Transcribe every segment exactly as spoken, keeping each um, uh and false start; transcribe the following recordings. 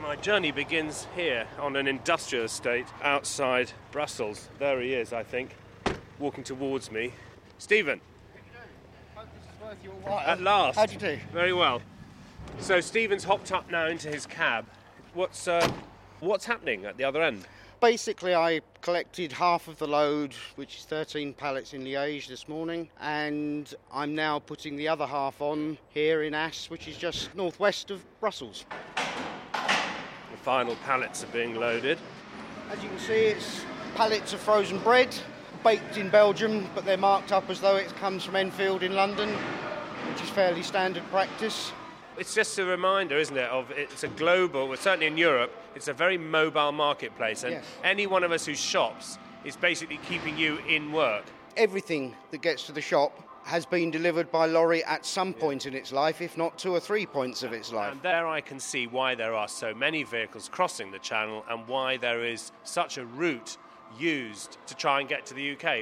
My journey begins here on an industrial estate outside Brussels. There he is, I think, walking towards me. Stephen. Hope this is worth your while. At last. How do you do? Very well. So Stephen's hopped up now into his cab. What's uh, what's happening at the other end? Basically, I collected half of the load, which is thirteen pallets in Liège this morning, and I'm now putting the other half on here in Ass, which is just northwest of Brussels. The final pallets are being loaded. As you can see, it's pallets of frozen bread, baked in Belgium, but they're marked up as though it comes from Enfield in London, which is fairly standard practice. It's just a reminder, isn't it, of it's a global, well, certainly in Europe, it's a very mobile marketplace, and yes. Any one of us who shops is basically keeping you in work. Everything that gets to the shop has been delivered by lorry at some point in its life, if not two or three points of its life. And there I can see why there are so many vehicles crossing the channel and why there is such a route used to try and get to the U K.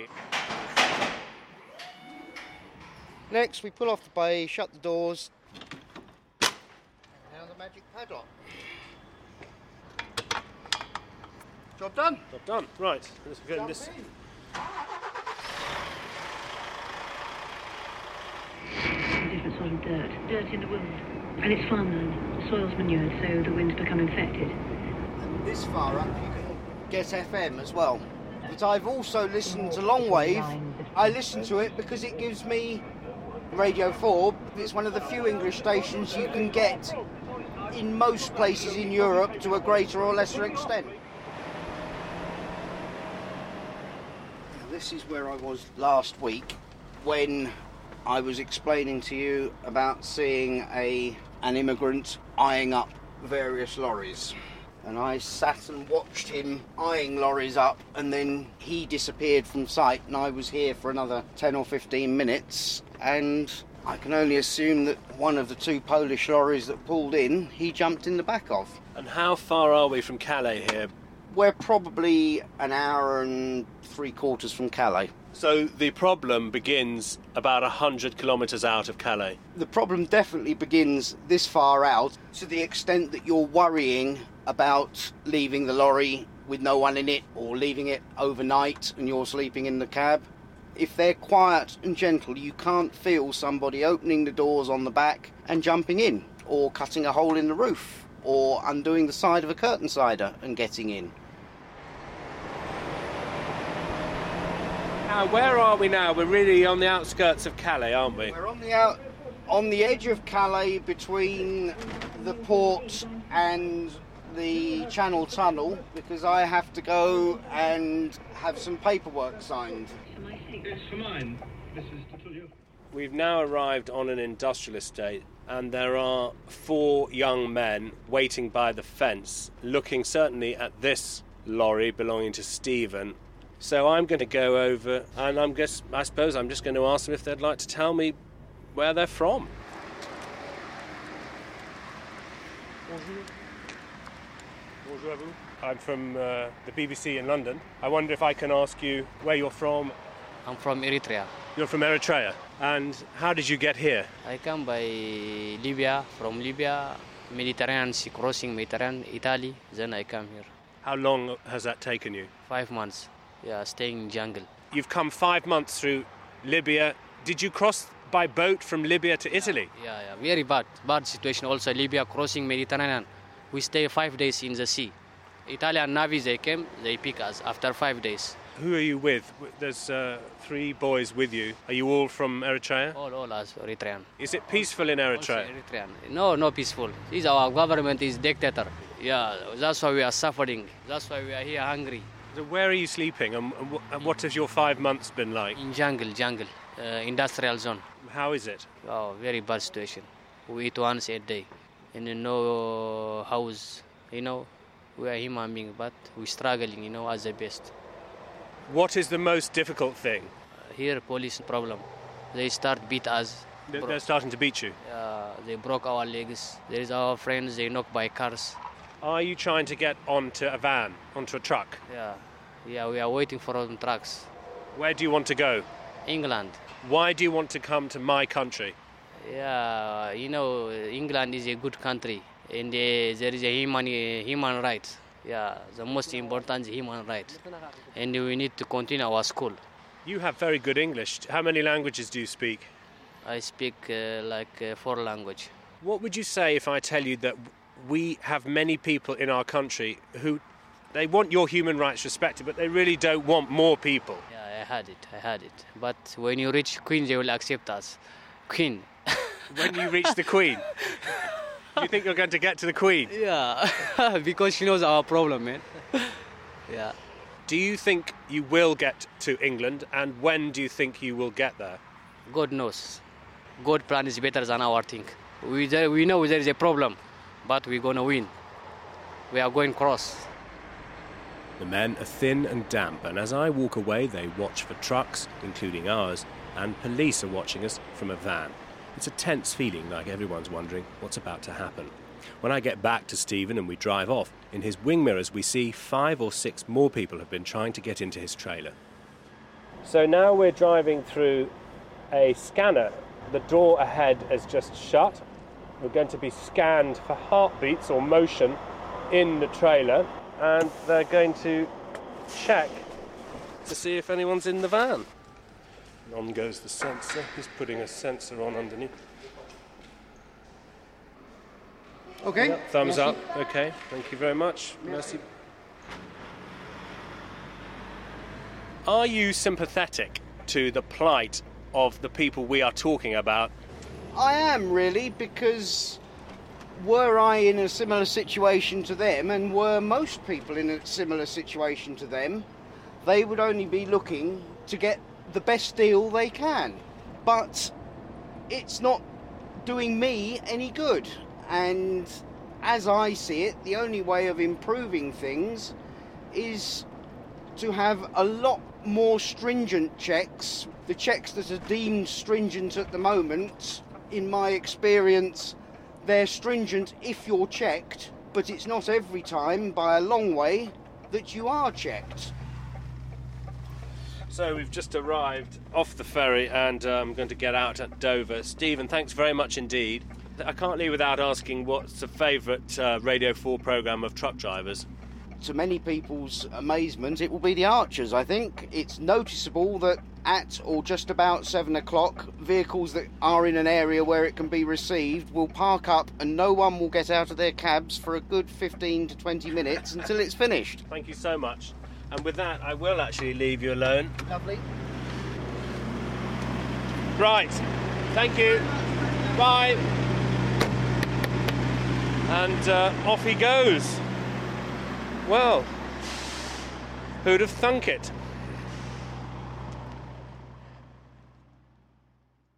Next, we pull off the bay, shut the doors. Now the magic padlock. Job done. Job done. Right, let's get in this. In. Different sort of dirt, dirt in the wind, and it's farmland. The soil's manured, so the winds become infected. And this far up, you can get F M as well. But I've also listened to Longwave. I listen to it because it gives me Radio four. It's one of the few English stations you can get in most places in Europe to a greater or lesser extent. Now, this is where I was last week when I was explaining to you about seeing a an immigrant eyeing up various lorries. And I sat and watched him eyeing lorries up, and then he disappeared from sight, and I was here for another ten or fifteen minutes, and I can only assume that one of the two Polish lorries that pulled in, he jumped in the back of. And how far are we from Calais here? We're probably an hour and three quarters from Calais. So the problem begins about one hundred kilometres out of Calais. The problem definitely begins this far out, to the extent that you're worrying about leaving the lorry with no one in it, or leaving it overnight and you're sleeping in the cab. If they're quiet and gentle, you can't feel somebody opening the doors on the back and jumping in, or cutting a hole in the roof, or undoing the side of a curtain sider and getting in. Now, where are we now? We're really on the outskirts of Calais, aren't we? We're on the out, on the edge of Calais, between the port and the Channel Tunnel, because I have to go and have some paperwork signed. It's for mine, Missus Tutulio. We've now arrived on an industrial estate, and there are four young men waiting by the fence, looking certainly at this lorry belonging to Stephen. So I'm going to go over, and I'm just, I suppose I'm just going to ask them if they'd like to tell me where they're from. Bonjour. Bonjour à vous. I'm from uh, the B B C in London. I wonder if I can ask you where you're from. I'm from Eritrea. You're from Eritrea. And how did you get here? I come by Libya, from Libya, Mediterranean, Sea crossing Mediterranean, Italy, then I come here. How long has that taken you? Five months, yeah, staying in jungle. You've come five months through Libya. Did you cross by boat from Libya to Italy? Yeah, yeah, very bad, bad situation also. Libya crossing Mediterranean. We stay five days in the sea. Italian Navy, they came, they pick us after five days. Who are you with? There's uh, three boys with you. Are you all from Eritrea? All, all us Eritrean. Is it peaceful in Eritrea? Also Eritrean. No, no peaceful. This our government is dictator. Yeah, that's why we are suffering. That's why we are here hungry. So where are you sleeping, and what has your five months been like? In jungle, jungle, uh, industrial zone. How is it? Oh, very bad situation. We eat once a day, and no house. You know, we are human beings, but we're struggling. You know, as the best. What is the most difficult thing? Uh, here, police problem. They start beat us. They're, they're starting to beat you? Uh, they broke our legs. There is our friends. They knocked by cars. Are you trying to get onto a van, onto a truck? Yeah, yeah. We are waiting for on trucks. Where do you want to go? England. Why do you want to come to my country? Yeah, you know, England is a good country. And uh, there is a human uh, human right. Yeah, the most important is human right. And we need to continue our school. You have very good English. How many languages do you speak? I speak uh, like uh, four language. What would you say if I tell you that we have many people in our country who they want your human rights respected, but they really don't want more people? Yeah, I had it, I had it. But when you reach Queen, they will accept us. Queen. When you reach the Queen? You think you're going to get to the Queen? Yeah, because she knows our problem, man. Yeah. Do you think you will get to England, and when do you think you will get there? God knows. God plan is better than our thing. We there, we know there is a problem, but we're gonna win. We are going cross. The men are thin and damp, and as I walk away, they watch for trucks, including ours, and police are watching us from a van. It's a tense feeling, like everyone's wondering what's about to happen. When I get back to Stephen and we drive off, in his wing mirrors we see five or six more people have been trying to get into his trailer. So now we're driving through a scanner. The door ahead is just shut. We're going to be scanned for heartbeats or motion in the trailer, and they're going to check to see if anyone's in the van. On goes the sensor. He's putting a sensor on underneath. Okay. Yep, thumbs Merci. up. Okay, thank you very much. Merci. Are you sympathetic to the plight of the people we are talking about? I am really, because were I in a similar situation to them, and were most people in a similar situation to them, they would only be looking to get the best deal they can. But it's not doing me any good. And as I see it, the only way of improving things is to have a lot more stringent checks. The checks that are deemed stringent at the moment, in my experience, they're stringent if you're checked, but it's not every time by a long way that you are checked. So we've just arrived off the ferry and uh, I'm going to get out at Dover. Stephen, thanks very much indeed. I can't leave without asking what's the favourite uh, Radio four programme of truck drivers? To many people's amazement, it will be the Archers, I think. It's noticeable that at or just about seven o'clock, vehicles that are in an area where it can be received will park up and no one will get out of their cabs for a good fifteen to twenty minutes until it's finished. Thank you so much. And with that, I will actually leave you alone. Lovely. Right. Thank you. Bye. And uh, off he goes. Well, who'd have thunk it?